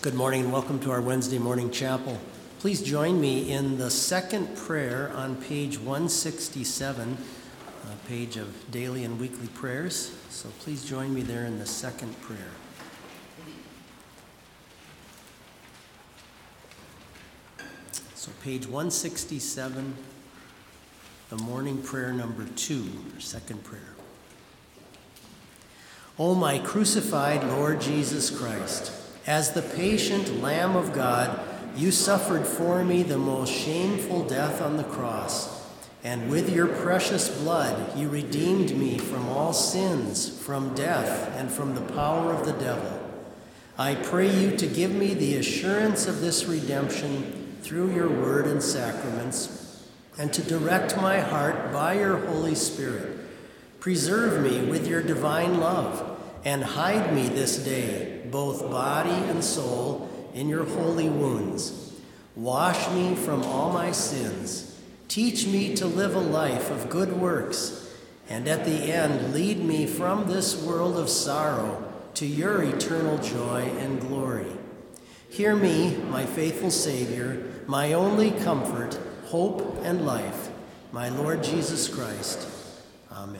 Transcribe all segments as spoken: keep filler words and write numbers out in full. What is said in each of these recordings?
Good morning and welcome to our Wednesday morning chapel. Please join me in the second prayer on page one sixty-seven, a page of daily and weekly prayers. So please join me there in the second prayer. So page one sixty-seven, the morning prayer number two, or second prayer. O my crucified Lord Jesus Christ, as the patient Lamb of God, you suffered for me the most shameful death on the cross, and with your precious blood you redeemed me from all sins, from death, and from the power of the devil. I pray you to give me the assurance of this redemption through your word and sacraments, and to direct my heart by your Holy Spirit. Preserve me with your divine love, and hide me this day, both body and soul, in your holy wounds. Wash me from all my sins. Teach me to live a life of good works, and at the end lead me from this world of sorrow to your eternal joy and glory. Hear me, my faithful Savior, my only comfort, hope, and life, my Lord Jesus Christ. Amen.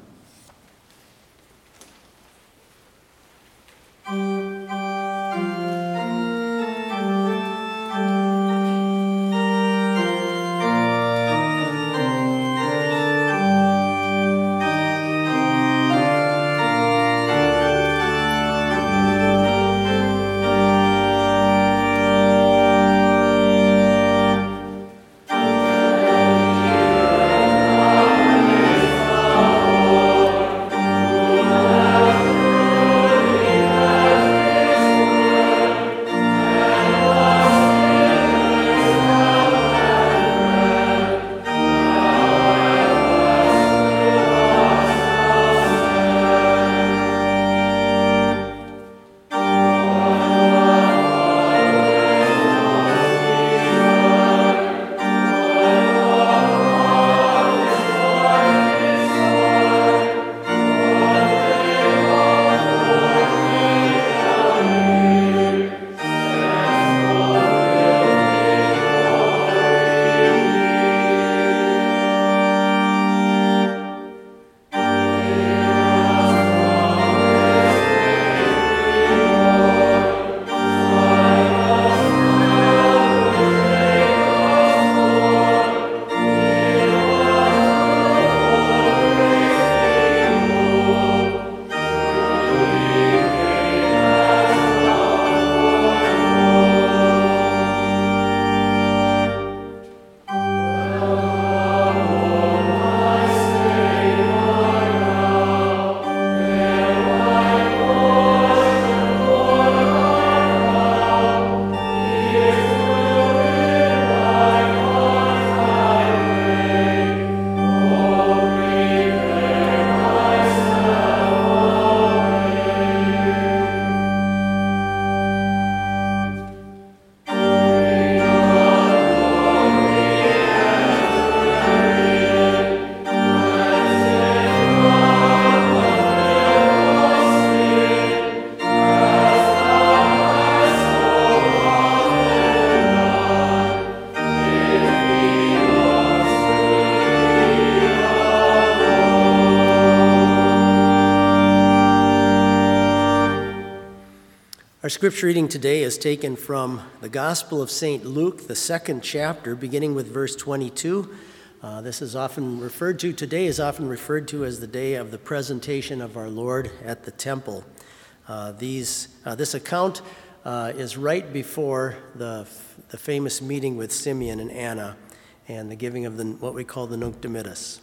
Our scripture reading today is taken from the Gospel of Saint Luke, the second chapter, beginning with verse twenty-two. Uh, this is often referred to, today is often referred to as the day of the presentation of our Lord at the temple. Uh, these, uh, this account uh, is right before the, the famous meeting with Simeon and Anna and the giving of the, what we call the Nunc Dimittis.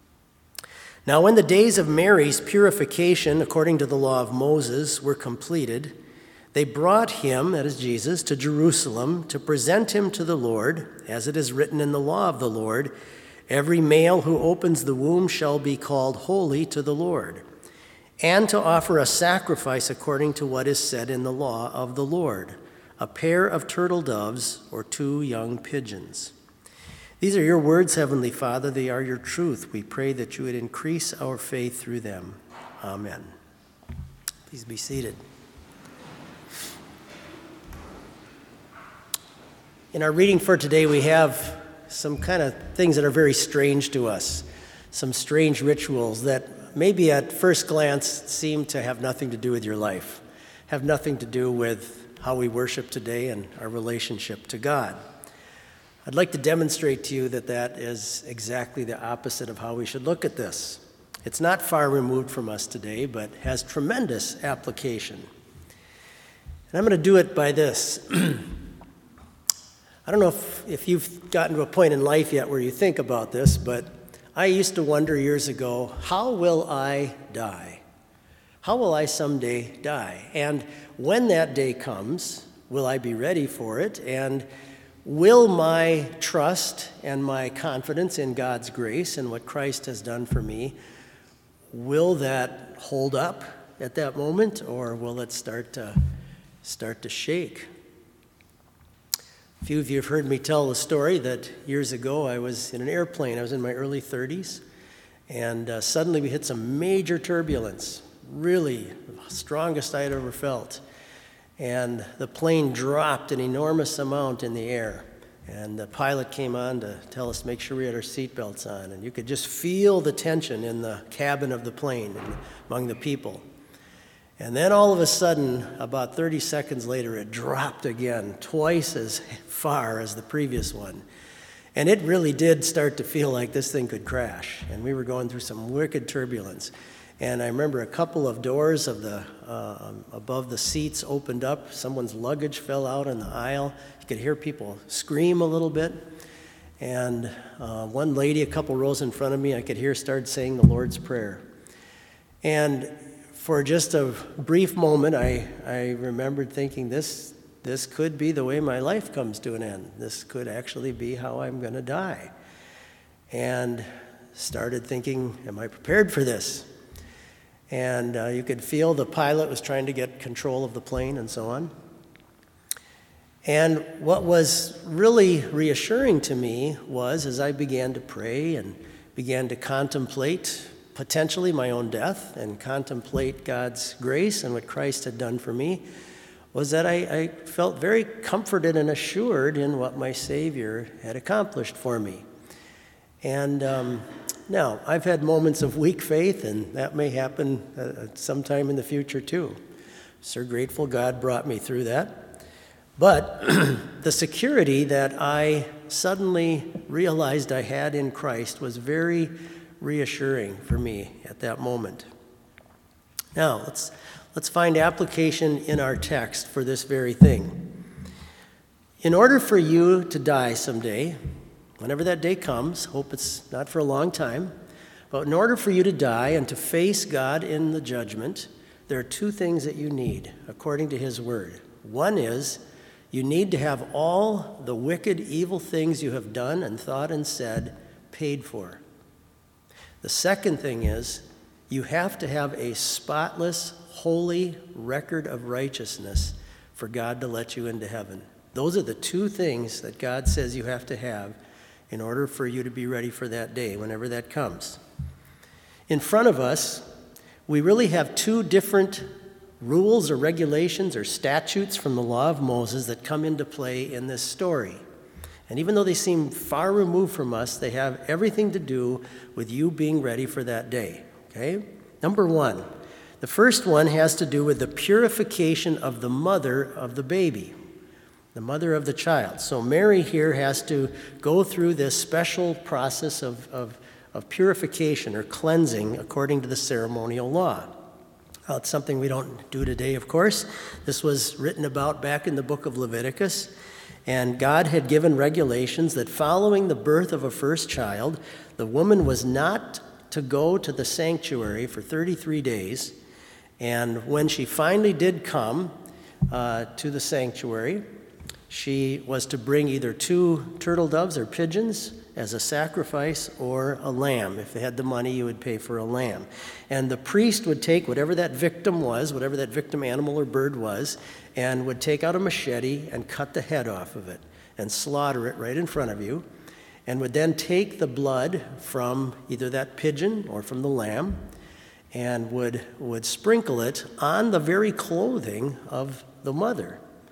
Now when the days of Mary's purification, according to the law of Moses, were completed, they brought him, that is Jesus, to Jerusalem to present him to the Lord, as it is written in the law of the Lord, every male who opens the womb shall be called holy to the Lord, and to offer a sacrifice according to what is said in the law of the Lord, a pair of turtle doves or two young pigeons. These are your words, Heavenly Father. They are your truth. We pray that you would increase our faith through them. Amen. Please be seated. In our reading for today, we have some kind of things that are very strange to us, some strange rituals that maybe at first glance seem to have nothing to do with your life, have nothing to do with how we worship today and our relationship to God. I'd like to demonstrate to you that that is exactly the opposite of how we should look at this. It's not far removed from us today, but has tremendous application. And I'm going to do it by this. I don't know if, if you've gotten to a point in life yet where you think about this, but I used to wonder years ago, how will I die? How will I someday die? And when that day comes, will I be ready for it? And will my trust and my confidence in God's grace and what Christ has done for me, will that hold up at that moment, or will it start to start to shake? A few of you have heard me tell the story that years ago I was in an airplane. I was in my early thirties, and uh, suddenly we hit some major turbulence, really the strongest I had ever felt. And the plane dropped an enormous amount in the air. And the pilot came on to tell us to make sure we had our seatbelts on. And you could just feel the tension in the cabin of the plane and among the people. And then all of a sudden, about thirty seconds later, it dropped again, twice as far as the previous one. And it really did start to feel like this thing could crash. And we were going through some wicked turbulence. And I remember a couple of doors of the uh, above the seats opened up. Someone's luggage fell out in the aisle. You could hear people scream a little bit. And uh, one lady, a couple rows in front of me, I could hear start saying the Lord's Prayer. And for just a brief moment, I, I remembered thinking this, this could be the way my life comes to an end. This could actually be how I'm going to die. And started thinking, am I prepared for this? And uh, you could feel the pilot was trying to get control of the plane and so on. And what was really reassuring to me was, as I began to pray and began to contemplate potentially my own death and contemplate God's grace and what Christ had done for me, was that I, I felt very comforted and assured in what my Savior had accomplished for me. And um, now, I've had moments of weak faith, and that may happen uh, sometime in the future too. So grateful God brought me through that. But the security that I suddenly realized I had in Christ was very reassuring for me at that moment. Now, let's let's find application in our text for this very thing. In order for you to die someday, whenever that day comes, hope it's not for a long time, but in order for you to die and to face God in the judgment, there are two things that you need, according to His Word. One is, you need to have all the wicked, evil things you have done and thought and said paid for. The second thing is, you have to have a spotless, holy record of righteousness for God to let you into heaven. Those are the two things that God says you have to have in order for you to be ready for that day, whenever that comes. In front of us, we really have two different rules or regulations or statutes from the law of Moses that come into play in this story. And even though they seem far removed from us, they have everything to do with you being ready for that day. Okay? Number one, the first one has to do with the purification of the mother of the baby, the mother of the child. So Mary here has to go through this special process of, of, of purification or cleansing according to the ceremonial law. Well, it's something we don't do today, of course. This was written about back in the book of Leviticus. And God had given regulations that following the birth of a first child, the woman was not to go to the sanctuary for thirty-three days. And when she finally did come uh, to the sanctuary, she was to bring either two turtle doves or pigeons as a sacrifice, or a lamb. If they had the money, you would pay for a lamb. And the priest would take whatever that victim was, whatever that victim animal or bird was, and would take out a machete and cut the head off of it and slaughter it right in front of you, and would then take the blood from either that pigeon or from the lamb and would, would sprinkle it on the very clothing of the mother.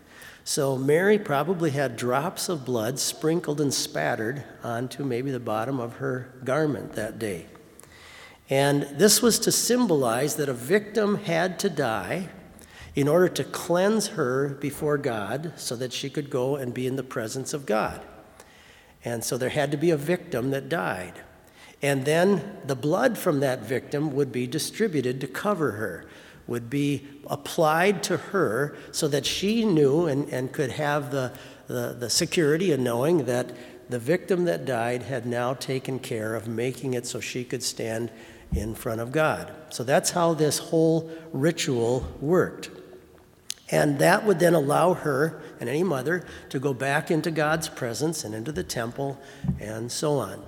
So Mary probably had drops of blood sprinkled and spattered onto maybe the bottom of her garment that day. And this was to symbolize that a victim had to die in order to cleanse her before God so that she could go and be in the presence of God. And so there had to be a victim that died. And then the blood from that victim would be distributed to cover her, would be applied to her so that she knew and, and could have the, the, the security of knowing that the victim that died had now taken care of making it so she could stand in front of God. So that's how this whole ritual worked. And that would then allow her and any mother to go back into God's presence and into the temple and so on.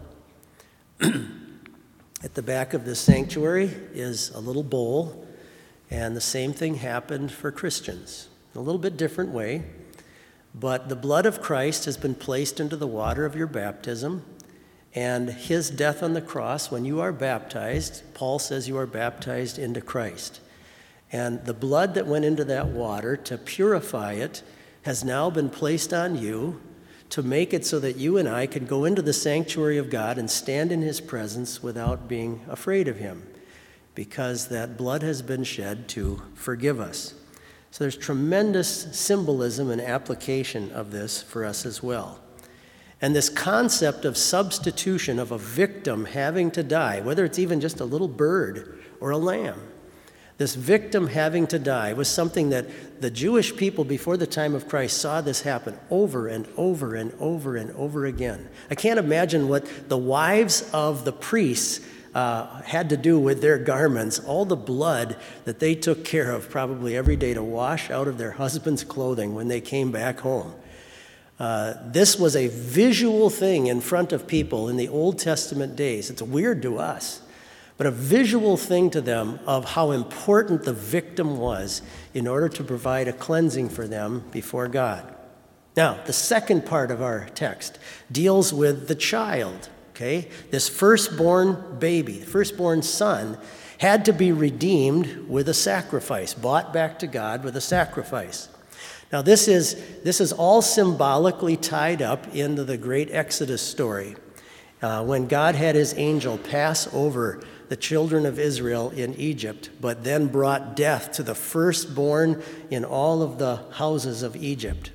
At the back of this sanctuary is a little bowl, and the same thing happened for Christians. In a little bit different way, but the blood of Christ has been placed into the water of your baptism, and his death on the cross, when you are baptized, Paul says you are baptized into Christ. And the blood that went into that water to purify it has now been placed on you to make it so that you and I can go into the sanctuary of God and stand in his presence without being afraid of him, because that blood has been shed to forgive us. So there's tremendous symbolism and application of this for us as well. And this concept of substitution, of a victim having to die, whether it's even just a little bird or a lamb, this victim having to die was something that the Jewish people before the time of Christ saw this happen over and over and over and over again. I can't imagine what the wives of the priests uh, had to do with their garments, all the blood that they took care of probably every day to wash out of their husband's clothing when they came back home. Uh, this was a visual thing in front of people in the Old Testament days. It's weird to us, but a visual thing to them of how important the victim was in order to provide a cleansing for them before God. Now, the second part of our text deals with the child, okay? This firstborn baby, the firstborn son, had to be redeemed with a sacrifice, bought back to God with a sacrifice. Now, this is, this is all symbolically tied up into the great Exodus story, uh, when God had his angel pass over the children of Israel in Egypt, but then brought death to the firstborn in all of the houses of Egypt.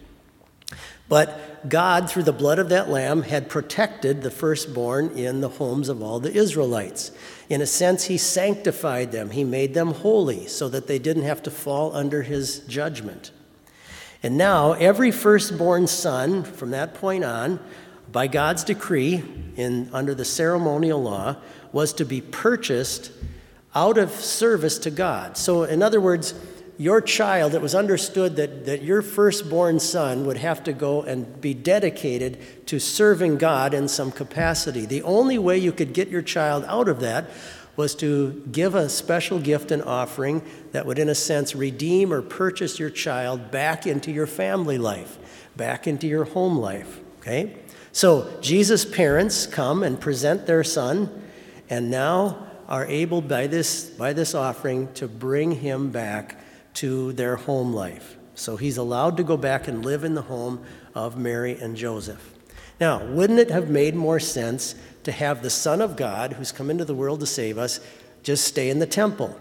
But God, through the blood of that lamb, had protected the firstborn in the homes of all the Israelites. In a sense, he sanctified them. He made them holy so that they didn't have to fall under his judgment. And now, every firstborn son, from that point on, by God's decree, in under the ceremonial law, was to be purchased out of service to God. So, in other words, your child, it was understood that, that your firstborn son would have to go and be dedicated to serving God in some capacity. The only way you could get your child out of that was to give a special gift and offering that would, in a sense, redeem or purchase your child back into your family life, back into your home life, okay? So Jesus' parents come and present their son, and now are able by this, by this offering to bring him back to their home life. So he's allowed to go back and live in the home of Mary and Joseph. Now, wouldn't it have made more sense to have the Son of God, who's come into the world to save us, just stay in the temple?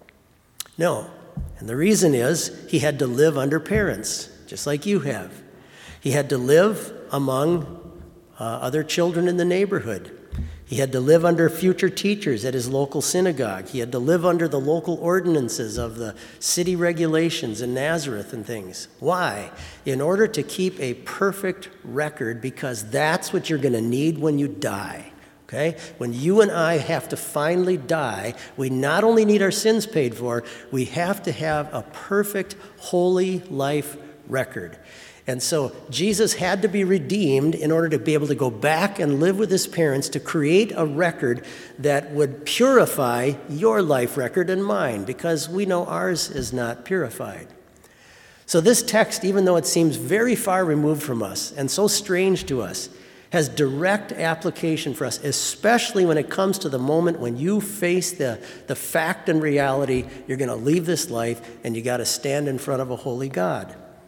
No. And the reason is he had to live under parents, just like you have. He had to live among uh, other children in the neighborhood. He had to live under future teachers at his local synagogue. He had to live under the local ordinances of the city regulations in Nazareth and things. Why? In order to keep a perfect record, because that's what you're going to need when you die. Okay? When you and I have to finally die, we not only need our sins paid for, we have to have a perfect, holy life record. And so Jesus had to be redeemed in order to be able to go back and live with his parents to create a record that would purify your life record and mine, because we know ours is not purified. So this text, even though it seems very far removed from us and so strange to us, has direct application for us, especially when it comes to the moment when you face the, the fact and reality you're going to leave this life and you got to stand in front of a holy God.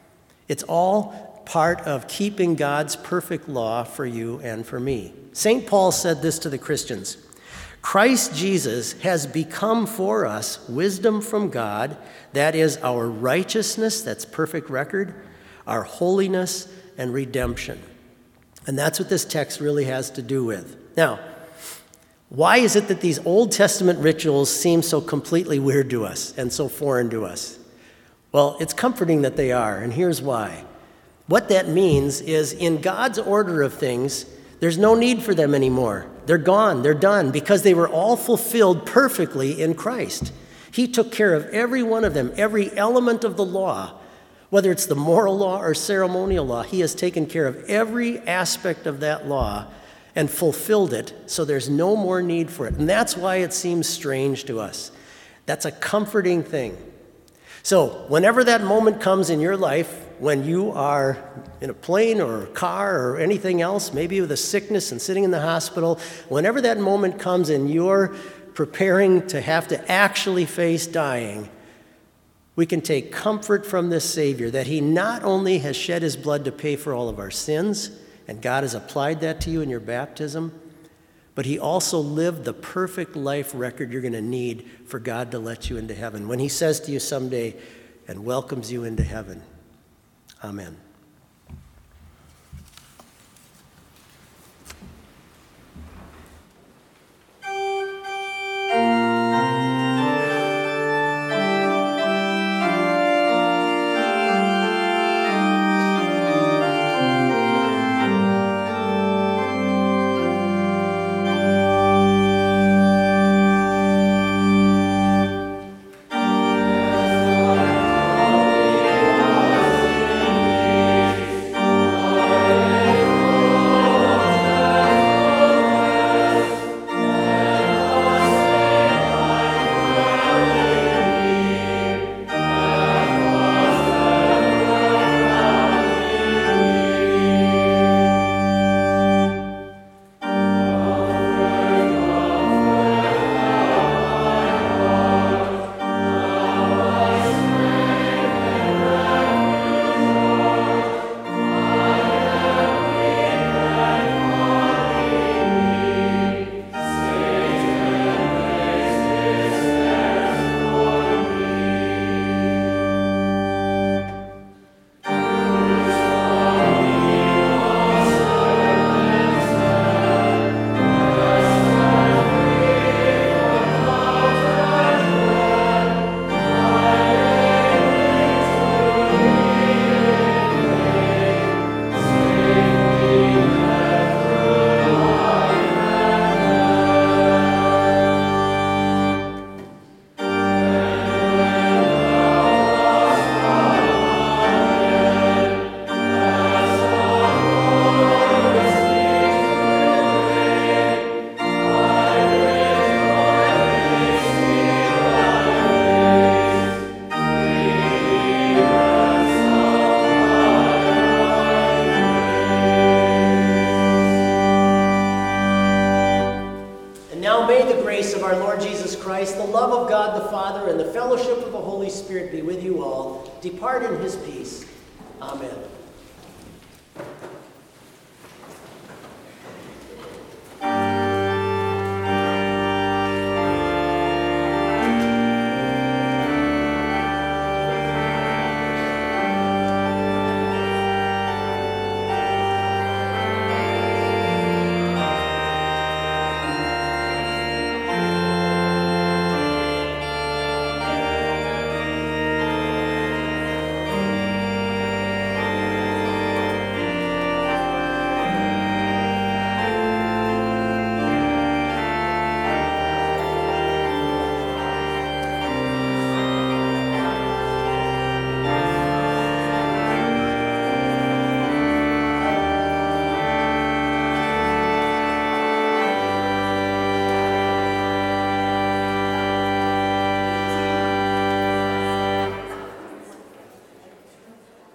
It's all part of keeping God's perfect law for you and for me. Saint Paul said this to the Christians: Christ Jesus has become for us wisdom from God, that is our righteousness, that's perfect record, our holiness and redemption. And that's what this text really has to do with. Now, why is it that these Old Testament rituals seem so completely weird to us and so foreign to us? Well, it's comforting that they are, and here's why. What that means is in God's order of things, there's no need for them anymore. They're gone, they're done, because they were all fulfilled perfectly in Christ. He took care of every one of them, every element of the law, whether it's the moral law or ceremonial law. He has taken care of every aspect of that law and fulfilled it, so there's no more need for it. And that's why it seems strange to us. That's a comforting thing. So whenever that moment comes in your life, when you are in a plane or a car or anything else, maybe with a sickness and sitting in the hospital, whenever that moment comes and you're preparing to have to actually face dying, we can take comfort from this Savior that he not only has shed his blood to pay for all of our sins, and God has applied that to you in your baptism, but he also lived the perfect life record you're going to need for God to let you into heaven when he says to you someday and welcomes you into heaven. Amen. The love of God the Father and the fellowship of the Holy Spirit be with you all. Depart in his peace. Amen.